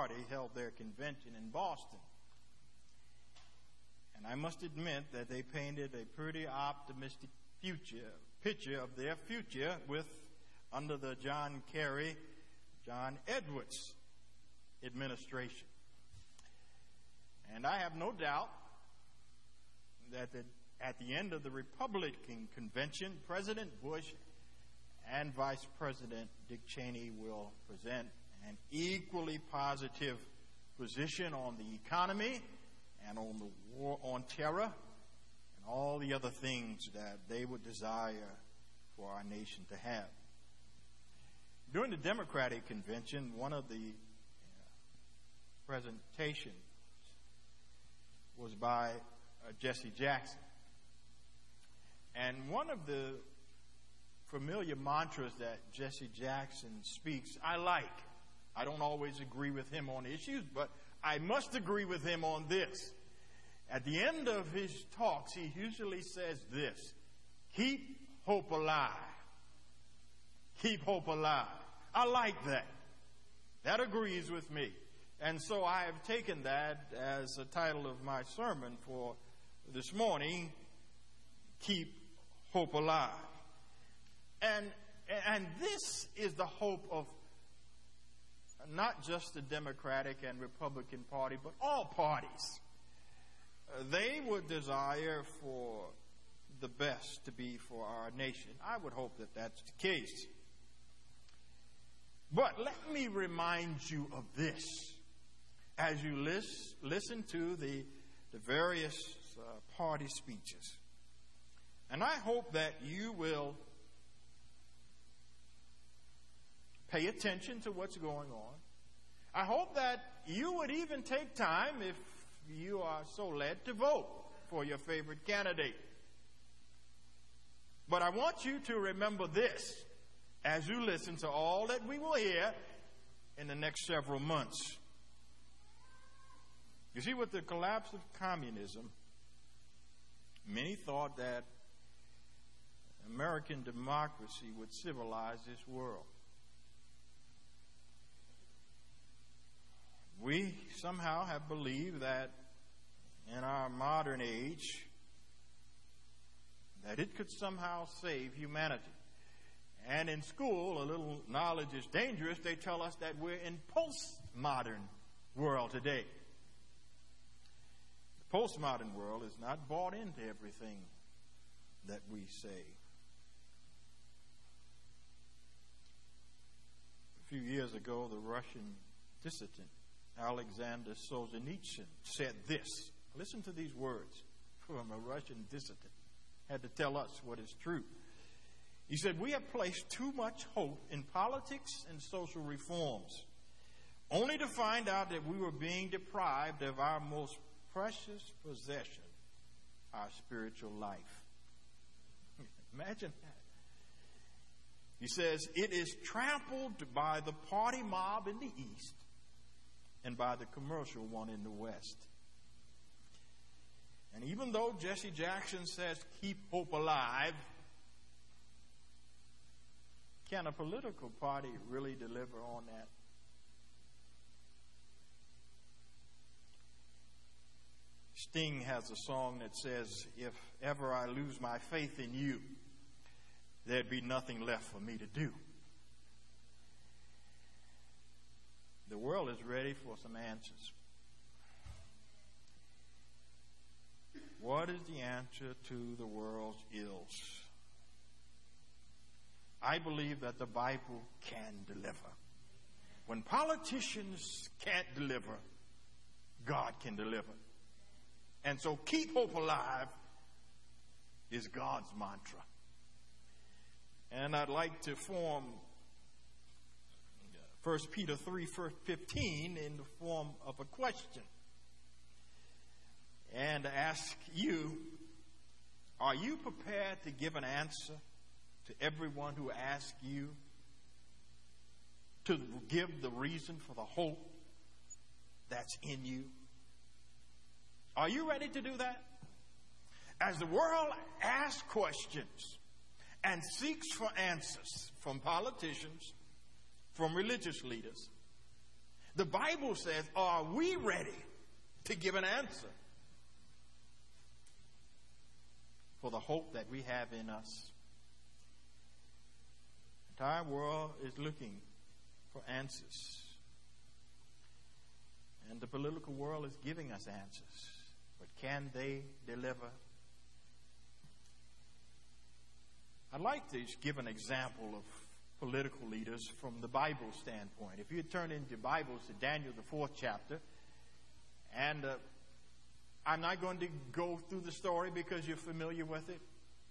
Party held their convention in Boston. And I must admit that they painted a pretty optimistic picture of their future under the John Kerry, John Edwards administration. And I have no doubt that at the end of the Republican convention, President Bush and Vice President Dick Cheney will present an equally positive position on the economy and on the war on terror and all the other things that they would desire for our nation to have. During the Democratic convention, one of the presentations was by Jesse Jackson. And one of the familiar mantras that Jesse Jackson speaks, I like. I don't always agree with him on issues, but I must agree with him on this. At the end of his talks, he usually says this: keep hope alive. Keep hope alive. I like that. That agrees with me. And so I have taken that as the title of my sermon for this morning, Keep Hope Alive. And this is the hope of not just the Democratic and Republican Party, but all parties. They would desire for the best to be for our nation. I would hope that that's the case. But let me remind you of this as you listen to the various party speeches. And I hope that you will pay attention to what's going on. I hope that you would even take time, if you are so led, to vote for your favorite candidate. But I want you to remember this as you listen to all that we will hear in the next several months. You see, with the collapse of communism, many thought that American democracy would civilize this world. We somehow have believed that in our modern age, that it could somehow save humanity. And in school, a little knowledge is dangerous. They tell us that we're in postmodern world today. The postmodern world is not bought into everything that we say. A few years ago, the Russian dissident Alexander Solzhenitsyn said this. Listen to these words from a Russian dissident. Had to tell us what is true. He said, "We have placed too much hope in politics and social reforms, only to find out that we were being deprived of our most precious possession, our spiritual life." Imagine that. He says, "It is trampled by the party mob in the East and by the commercial one in the West." And even though Jesse Jackson says, keep hope alive, can a political party really deliver on that? Sting has a song that says, "If ever I lose my faith in you, there'd be nothing left for me to do." The world is ready for some answers. What is the answer to the world's ills? I believe that the Bible can deliver. When politicians can't deliver, God can deliver. And so keep hope alive is God's mantra. And I'd like to form 1 Peter 3:15 in the form of a question. And ask you, are you prepared to give an answer to everyone who asks you, to give the reason for the hope that's in you? Are you ready to do that? As the world asks questions and seeks for answers from politicians, from religious leaders, The Bible says, are we ready to give an answer for the hope that we have in us? The entire world is looking for answers. And the political world is giving us answers. But can they deliver? I'd like to give an example of political leaders from the Bible standpoint. If you turn into Bibles to Daniel, the 4th chapter, and I'm not going to go through the story because you're familiar with it.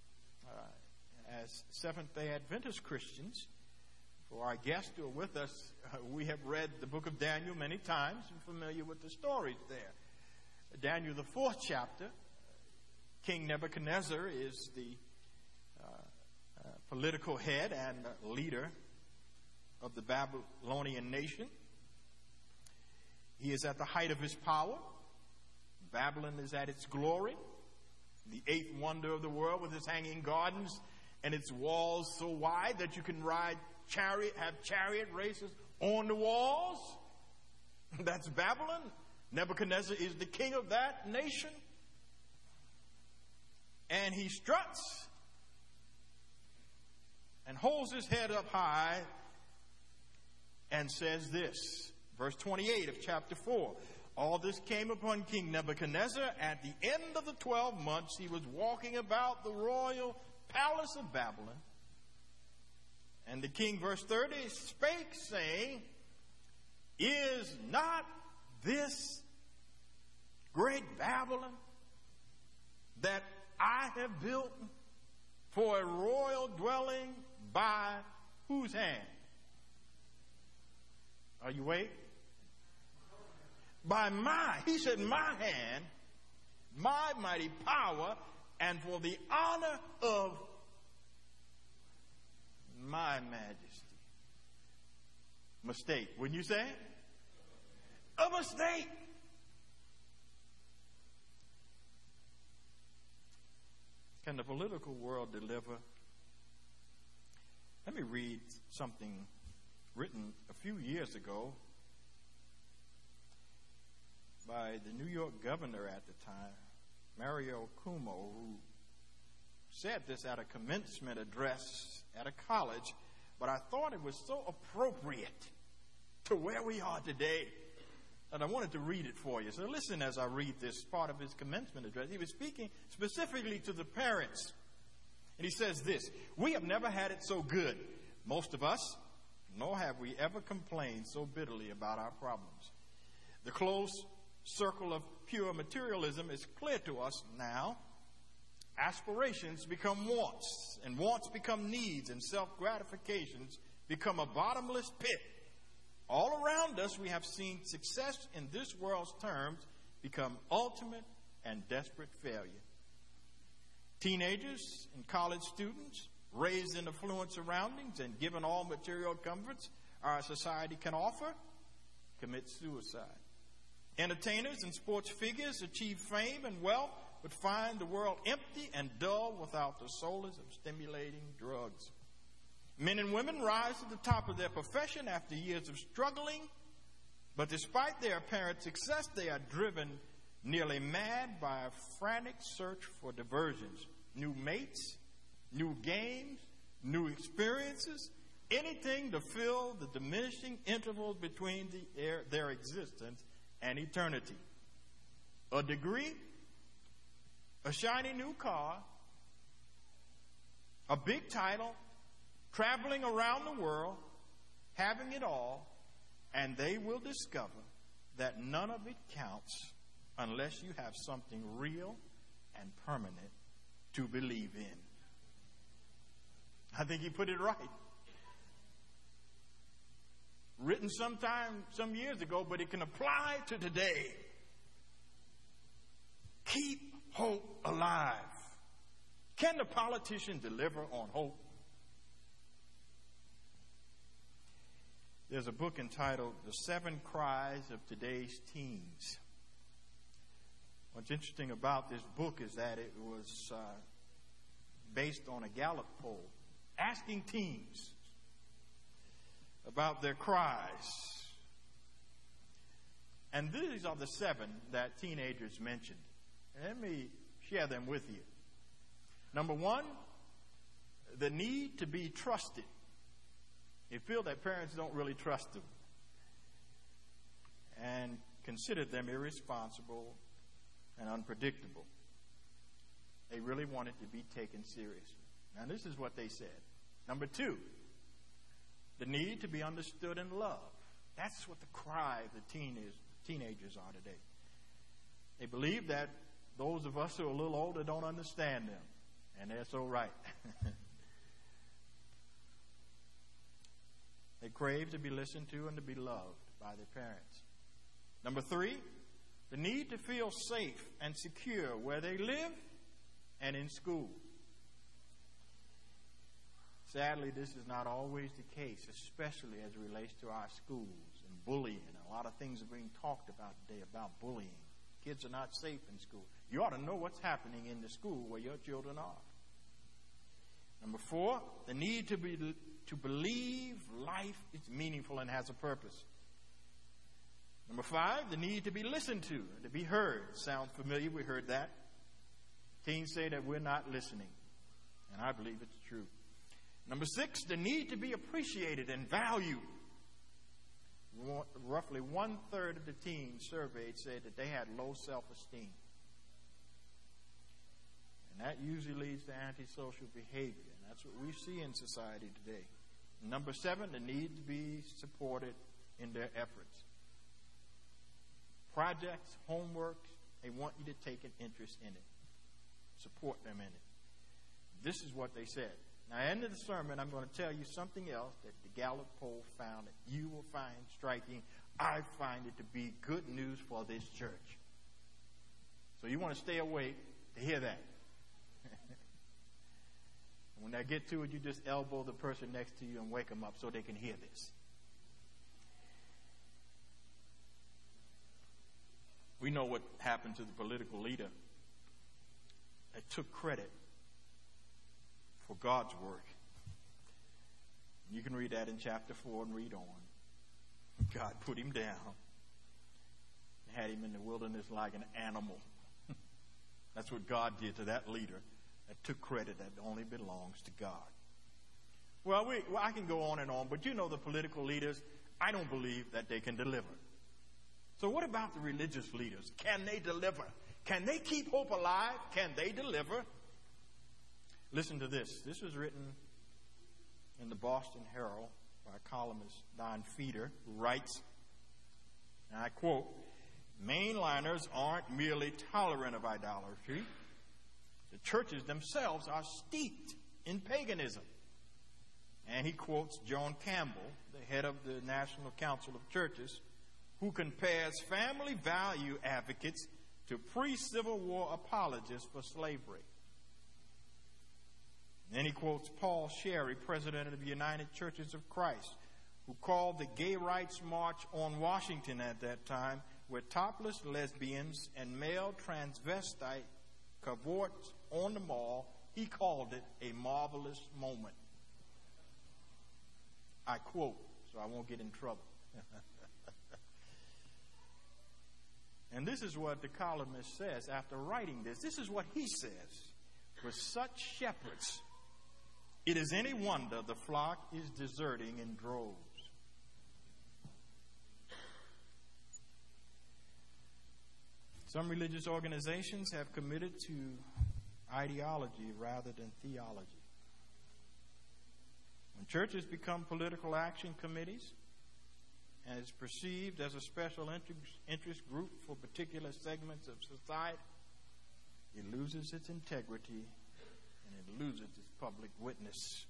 As Seventh-day Adventist Christians, for our guests who are with us, we have read the book of Daniel many times and familiar with the stories there. Daniel, the 4th chapter, King Nebuchadnezzar is the political head and leader of the Babylonian nation. He is at the height of his power. Babylon is at its glory, the 8th wonder of the world, with its hanging gardens and its walls so wide that you can have chariot races on the walls. That's Babylon. Nebuchadnezzar is the king of that nation. And he struts and holds his head up high and says this, verse 28 of chapter 4. All this came upon King Nebuchadnezzar. At the end of the 12 months, he was walking about the royal palace of Babylon. And the king, verse 30, spake, saying, is not this great Babylon that I have built for a royal dwelling by whose hand? Are you awake? By he said, my hand, my mighty power, and for the honor of my majesty. Mistake, wouldn't you say? A mistake. Can the political world deliver? Let me read something written a few years ago by the New York governor at the time, Mario Cuomo, who said this at a commencement address at a college, but I thought it was so appropriate to where we are today, and I wanted to read it for you. So listen as I read this part of his commencement address. He was speaking specifically to the parents. And he says this: we have never had it so good, most of us, nor have we ever complained so bitterly about our problems. The close circle of pure materialism is clear to us now. Aspirations become wants, and wants become needs, and self-gratifications become a bottomless pit. All around us, we have seen success in this world's terms become ultimate and desperate failure. Teenagers and college students, raised in affluent surroundings and given all material comforts our society can offer, commit suicide. Entertainers and sports figures achieve fame and wealth, but find the world empty and dull without the solace of stimulating drugs. Men and women rise to the top of their profession after years of struggling, but despite their apparent success, they are driven nearly mad by a frantic search for diversions, new mates, new games, new experiences, anything to fill the diminishing intervals between their existence and eternity. A degree, a shiny new car, a big title, traveling around the world, having it all, and they will discover that none of it counts unless you have something real and permanent to believe in. I think he put it right. Written some years ago, but it can apply to today. Keep hope alive. Can the politician deliver on hope? There's a book entitled The 7 Cries of Today's Teens. What's interesting about this book is that it was based on a Gallup poll, asking teens about their cries And these are the 7 that teenagers mentioned. And let me share them with you. Number 1, the need to be trusted. They feel that parents don't really trust them and consider them irresponsible and unpredictable. They really wanted to be taken seriously. Now, this is what they said. Number 2, the need to be understood and loved. That's what the cry of the teenagers are today. They believe that those of us who are a little older don't understand them, and they're so right. They crave to be listened to and to be loved by their parents. Number 3, the need to feel safe and secure where they live and in school. Sadly, this is not always the case, especially as it relates to our schools and bullying. A lot of things are being talked about today about bullying. Kids are not safe in school. You ought to know what's happening in the school where your children are. Number 4, the need to believe life is meaningful and has a purpose. Number 5, the need to be listened to be heard. Sounds familiar. We heard that. Teens say that we're not listening, and I believe it's true. Number 6, the need to be appreciated and valued. Roughly 1/3 of the teens surveyed said that they had low self-esteem. And that usually leads to antisocial behavior. And that's what we see in society today. Number 7, the need to be supported in their efforts. Projects, homework, they want you to take an interest in it. Support them in it. This is what they said. Now, at the end of the sermon, I'm going to tell you something else that the Gallup poll found that you will find striking. I find it to be good news for this church. So you want to stay awake to hear that. When I get to it, you just elbow the person next to you and wake them up so they can hear this. We know what happened to the political leader that took credit for God's work. You can read that in chapter 4 and read on. God put him down and had him in the wilderness like an animal. That's what God did to that leader that took credit that only belongs to God. Well, I can go on and on, but you know the political leaders, I don't believe that they can deliver. So what about the religious leaders? Can they deliver? Can they keep hope alive? Can they deliver? Listen to this. This was written in the Boston Herald by columnist Don Feeder, who writes, and I quote, "Mainliners aren't merely tolerant of idolatry. The churches themselves are steeped in paganism." And he quotes Joan Campbell, the head of the National Council of Churches, who compares family value advocates to pre-Civil War apologists for slavery. And then he quotes Paul Sherry, president of the United Churches of Christ, who called the Gay Rights March on Washington at that time, where topless lesbians and male transvestite cavorts on the mall, he called it a marvelous moment. I quote, so I won't get in trouble. And this is what the columnist says after writing this. This is what he says. "With such shepherds, it is any wonder the flock is deserting in droves." Some religious organizations have committed to ideology rather than theology. When churches become political action committees and is perceived as a special interest group for particular segments of society, it loses its integrity and it loses its public witness.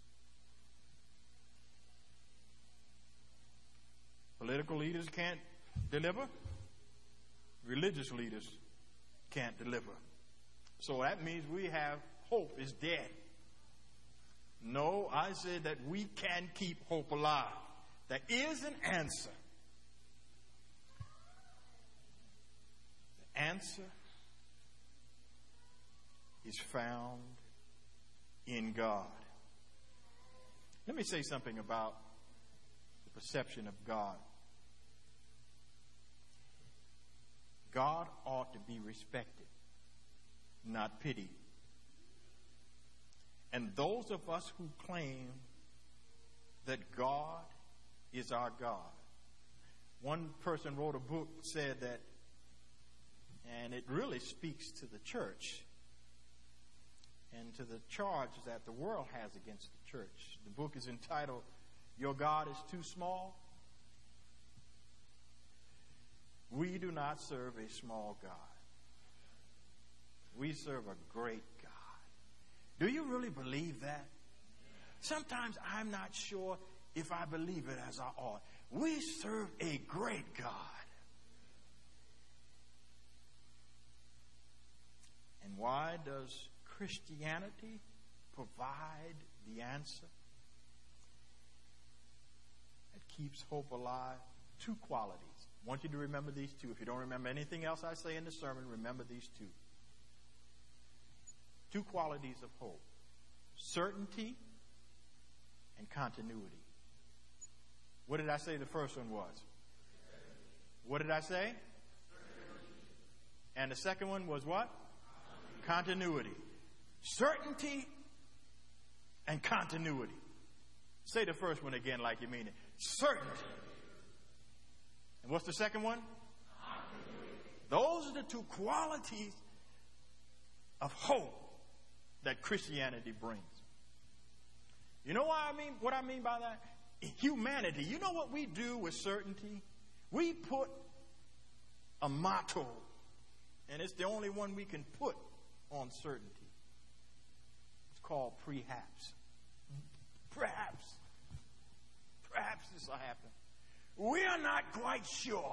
Political leaders can't deliver. Religious leaders can't deliver. So that means we have hope is dead. No, I said that we can keep hope alive. There is an answer. The answer is found in God. Let me say something about the perception of God. God ought to be respected, not pitied. And those of us who claim that God is our God. One person wrote a book, said that, and it really speaks to the church and to the charge that the world has against the church. The book is entitled, Your God is Too Small. We do not serve a small God. We serve a great God. Do you really believe that? Sometimes I'm not sure if I believe it as I ought. We serve a great God. And why does Christianity provide the answer that keeps hope alive? Two qualities. I want you to remember these two. If you don't remember anything else I say in the sermon, remember these two. Two qualities of hope: certainty and continuity. What did I say the first one was? What did I say? And the second one was what? Continuity. Certainty and continuity. Say the first one again like you mean it. Certainty. And what's the second one? Those are the two qualities of hope that Christianity brings. You know what I mean by that? Humanity. You know what we do with certainty? We put a motto, and it's the only one we can put on certainty. It's called perhaps. Perhaps. Perhaps this will happen. We are not quite sure.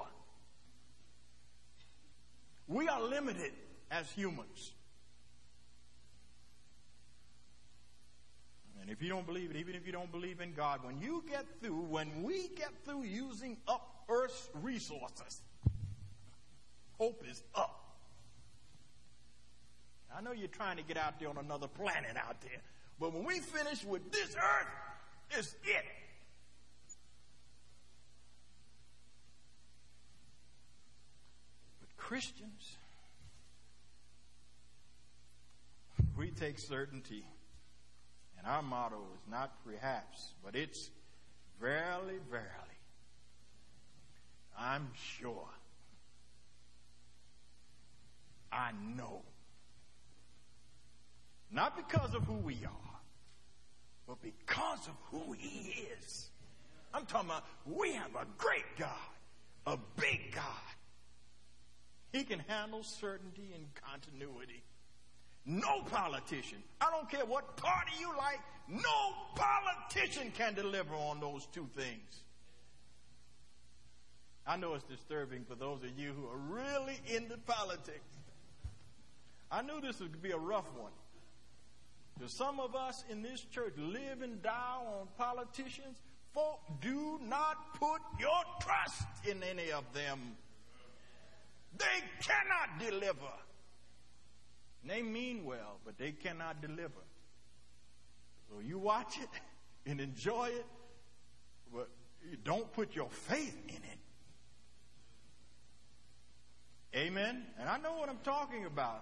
We are limited as humans. And if you don't believe it, even if you don't believe in God, when we get through using up Earth's resources, hope is up. I know you're trying to get out there on another planet out there, but when we finish with this Earth, it's it. But Christians, we take certainty. And our motto is not perhaps, but it's verily, verily. I'm sure. I know. Not because of who we are, but because of who He is. I'm talking about we have a great God, a big God. He can handle certainty and continuity. No politician, I don't care what party you like, no politician can deliver on those two things. I know it's disturbing for those of you who are really into politics. I knew this would be a rough one. Because some of us in this church live and die on politicians. Folk, do not put your trust in any of them. They cannot deliver. They mean well, but they cannot deliver. So you watch it and enjoy it, but you don't put your faith in it. Amen? And I know what I'm talking about.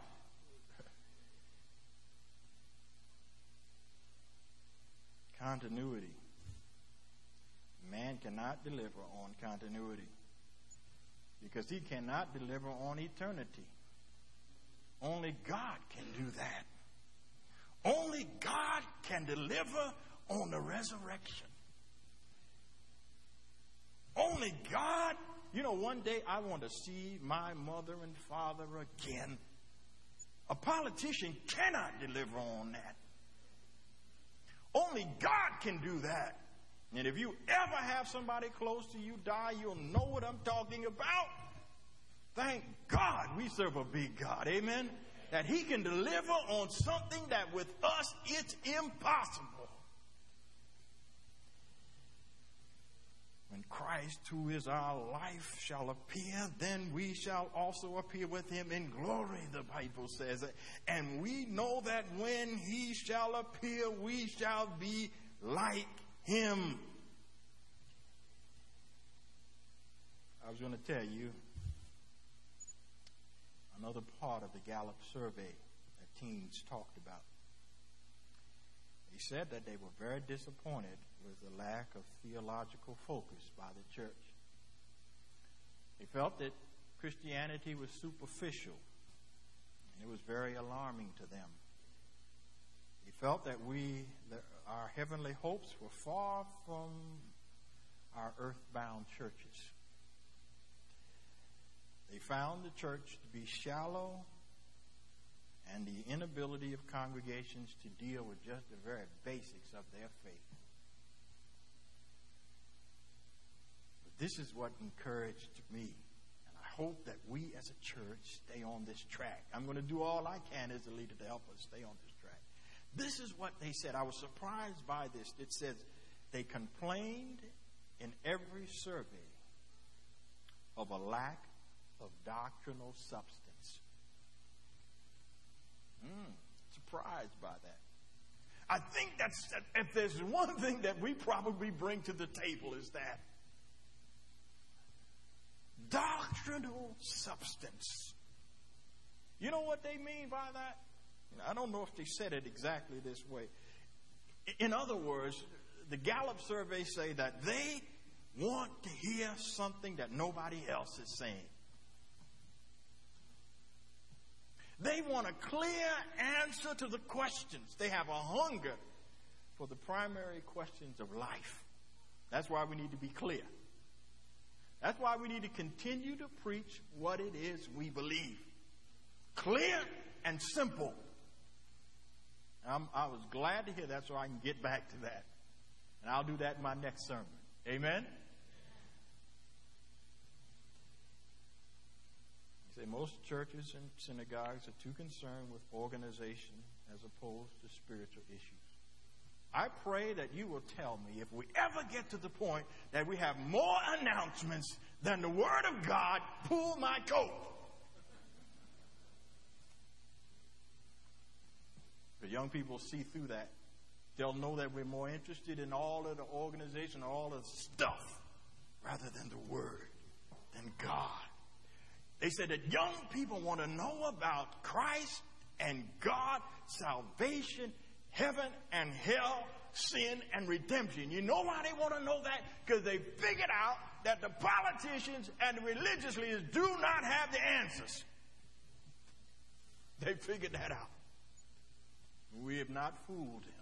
Continuity. Man cannot deliver on continuity because he cannot deliver on eternity. Only God can do that. Only God can deliver on the resurrection. Only God. You know, one day I want to see my mother and father again. A politician cannot deliver on that. Only God can do that. And if you ever have somebody close to you die, you'll know what I'm talking about. Thank God we serve a big God. Amen? That He can deliver on something that with us it's impossible. When Christ, who is our life, shall appear, then we shall also appear with Him in glory, the Bible says. And we know that when He shall appear, we shall be like Him. I was going to tell you, another part of the Gallup survey that teens talked about. They said that they were very disappointed with the lack of theological focus by the church. They felt that Christianity was superficial, and it was very alarming to them. They felt that our heavenly hopes were far from our earthbound churches. They found the church to be shallow and the inability of congregations to deal with just the very basics of their faith. But this is what encouraged me, and I hope that we as a church stay on this track. I'm going to do all I can as a leader to help us stay on this track. This is what they said. I was surprised by this. It says they complained in every survey of a lack of doctrinal substance. Surprised by that. I think that's, if there's one thing that we probably bring to the table, is that doctrinal substance. You know what they mean by that? I don't know if they said it exactly this way. In other words, the Gallup survey say that they want to hear something that nobody else is saying. They want a clear answer to the questions. They have a hunger for the primary questions of life. That's why we need to be clear. That's why we need to continue to preach what it is we believe. Clear and simple. I was glad to hear that so I can get back to that. And I'll do that in my next sermon. Amen? Say most churches and synagogues are too concerned with organization as opposed to spiritual issues. I pray that you will tell me if we ever get to the point that we have more announcements than the Word of God, pull my coat. The young people see through that. They'll know that we're more interested in all of the organization, all of the stuff, rather than the Word, than God. They said that young people want to know about Christ and God, salvation, heaven and hell, sin and redemption. You know why they want to know that? Because they figured out that the politicians and the religious leaders do not have the answers. They figured that out. We have not fooled them.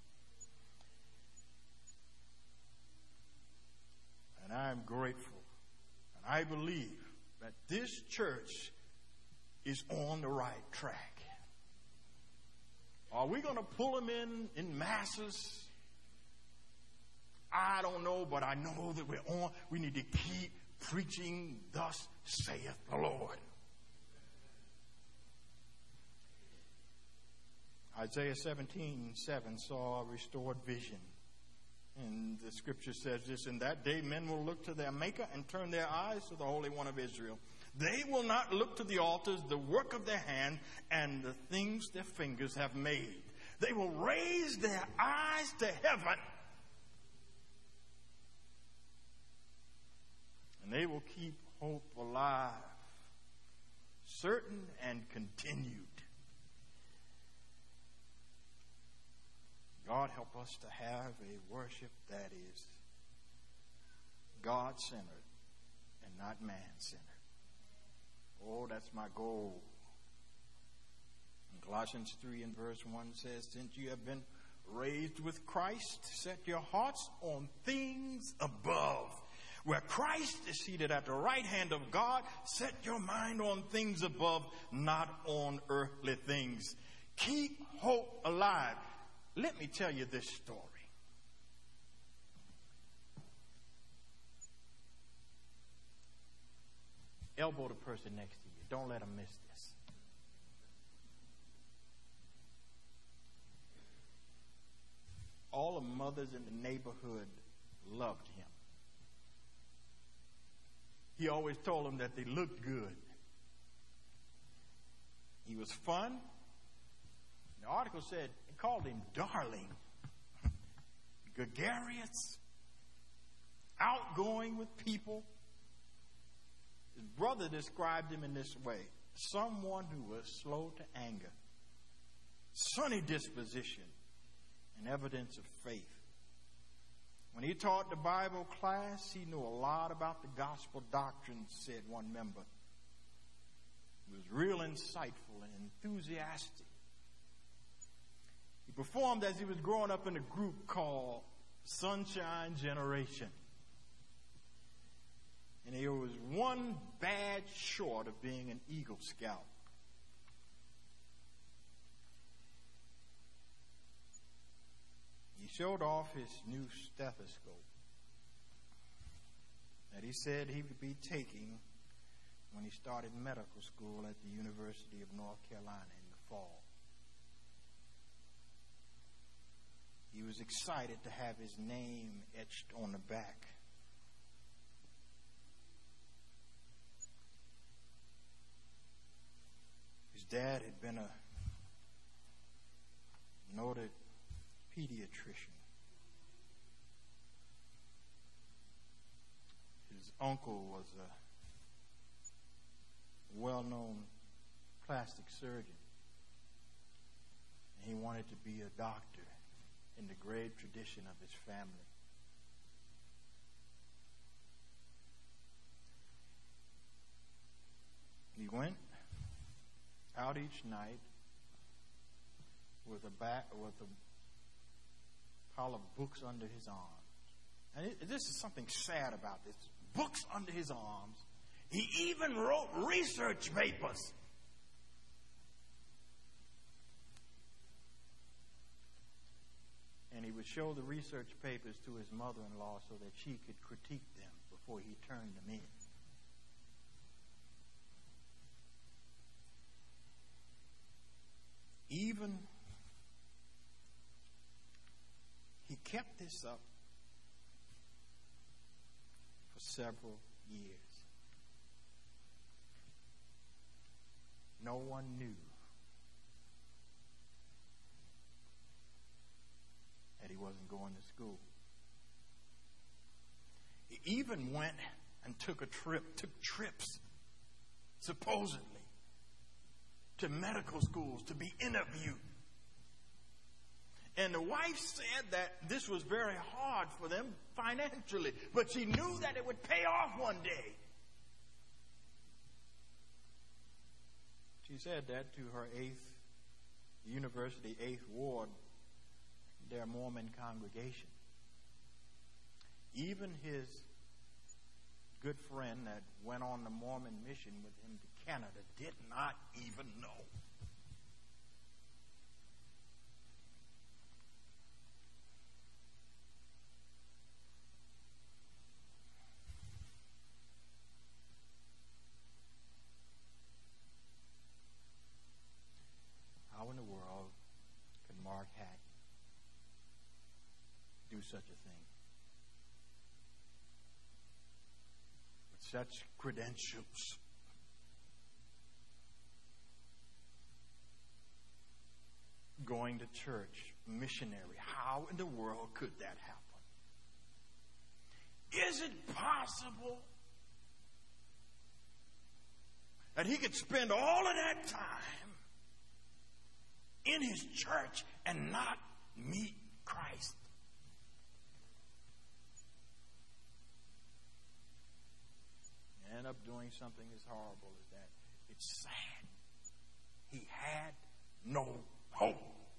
And I am grateful. And I believe that this church is on the right track. Are we going to pull them in masses? I don't know, but I know that we're on. We need to keep preaching, thus saith the Lord. Isaiah 17:7 saw a restored vision. And the scripture says this, in that day men will look to their Maker and turn their eyes to the Holy One of Israel. They will not look to the altars, the work of their hand, and the things their fingers have made. They will raise their eyes to heaven. And they will keep hope alive, certain and continued. God help us to have a worship that is God-centered and not man-centered. Oh, that's my goal. And Colossians 3 and verse 1 says, since you have been raised with Christ, set your hearts on things above. Where Christ is seated at the right hand of God, set your mind on things above, not on earthly things. Keep hope alive. Let me tell you this story. Elbow the person next to you. Don't let them miss this. All the mothers in the neighborhood loved him. He always told them that they looked good. He was fun. The article said, it called him darling, gregarious, outgoing with people. His brother described him in this way. someone who was slow to anger, sunny disposition, and evidence of faith. When he taught the Bible class, he knew a lot about the gospel doctrine, said one member. He was real insightful and enthusiastic. He performed as he was growing up in a group called Sunshine Generation. And he was one badge short of being an Eagle Scout. He showed off his new stethoscope that he said he would be taking when he started medical school at the University of North Carolina in the fall. He was excited to have his name etched on the back. His dad had been a noted pediatrician. His uncle was a well-known plastic surgeon. And he wanted to be a doctor in the great tradition of his family. He went out each night with a pile of books under his arms. And this is something sad about this. Books under his arms. He even wrote research papers. And he would show the research papers to his mother-in-law so that she could critique them before he turned them in. Even he kept this up for several years. No one knew that he wasn't going to school. He even went and took trips, supposedly, to medical schools to be interviewed. And the wife said that this was very hard for them financially, but she knew that it would pay off one day. She said that to her University 8th Ward, their Mormon congregation. Even his good friend that went on the Mormon mission with him to Canada did not even know. How in the world can Mark Hack do such a thing? With such credentials. Going to church, missionary. How in the world could that happen? Is it possible that he could spend all of that time in his church and not meet Christ? And end up doing something as horrible as that. It's sad. He had no hope.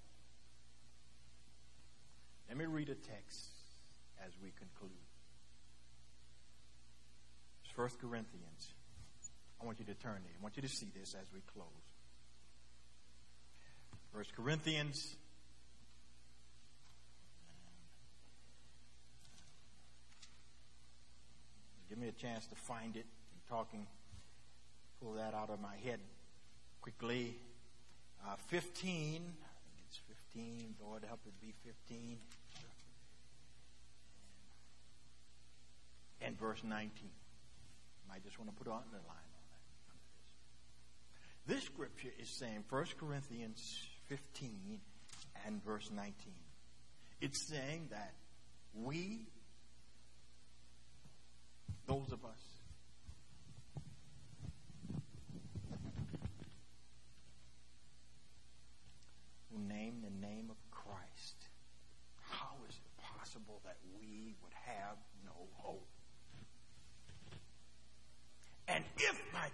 Let me read a text as we conclude. It's 1 Corinthians. I want you to turn there. I want you to see this as we close. 1 Corinthians. Give me a chance to find it. I'm talking, pull that out of my head quickly. 15. I think it's 15. Lord, help it be 15. And verse 19. I just want to put an underline on that. This scripture is saying 1 Corinthians 15 and verse 19. It's saying that we, those of us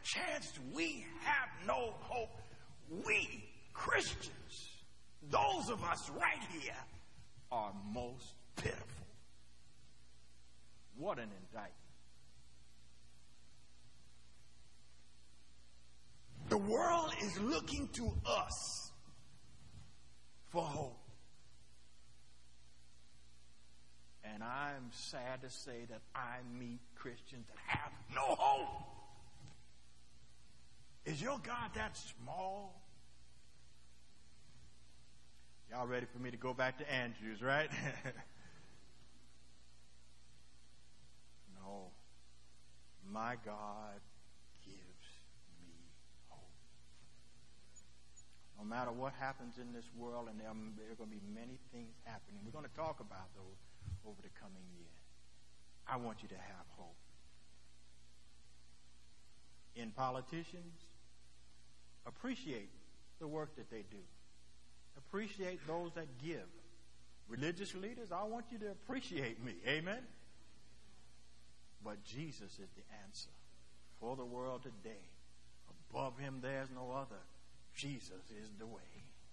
chance we have no hope. We Christians, those of us right here, are most pitiful. What an indictment. The world is looking to us for hope. And I'm sad to say that I meet Christians that have no hope. Is your God that small? Y'all ready for me to go back to Andrews, right? No. My God gives me hope. No matter what happens in this world, and there are going to be many things happening. We're going to talk about those over the coming year. I want you to have hope. In politicians, appreciate the work that they do. Appreciate those that give. Religious leaders, I want you to appreciate me. Amen? But Jesus is the answer for the world today. Above him there's no other. Jesus is the way.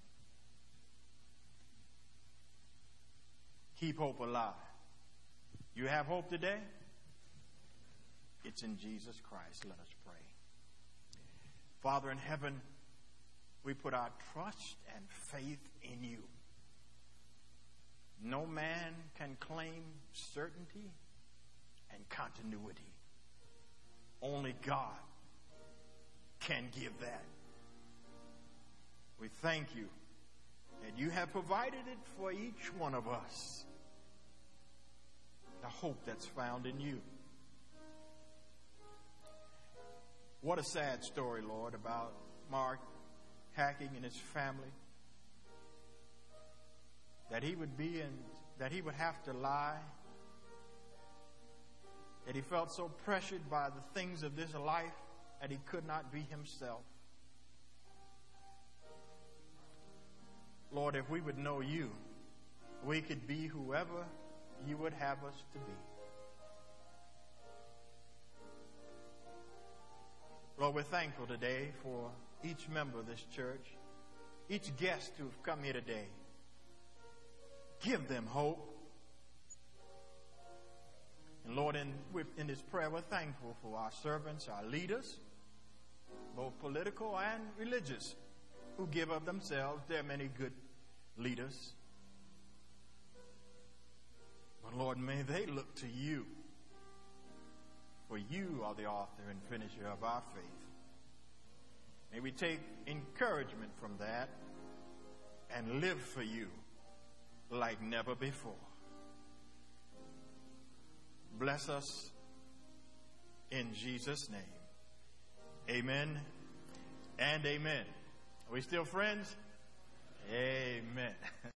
Keep hope alive. You have hope today? It's in Jesus Christ. Let us pray. Father in heaven, we put our trust and faith in you. No man can claim certainty and continuity. Only God can give that. We thank you that you have provided it for each one of us. The hope that's found in you. What a sad story, Lord, about Mark Hacking and his family. That he would have to lie. That he felt so pressured by the things of this life that he could not be himself. Lord, if we would know you, we could be whoever you would have us to be. Lord, we're thankful today for each member of this church, each guest who have come here today. Give them hope. And Lord, in this prayer, we're thankful for our servants, our leaders, both political and religious, who give of themselves. There are many good leaders. But Lord, may they look to you. For you are the author and finisher of our faith. May we take encouragement from that and live for you like never before. Bless us in Jesus' name. Amen and amen. Are we still friends? Amen.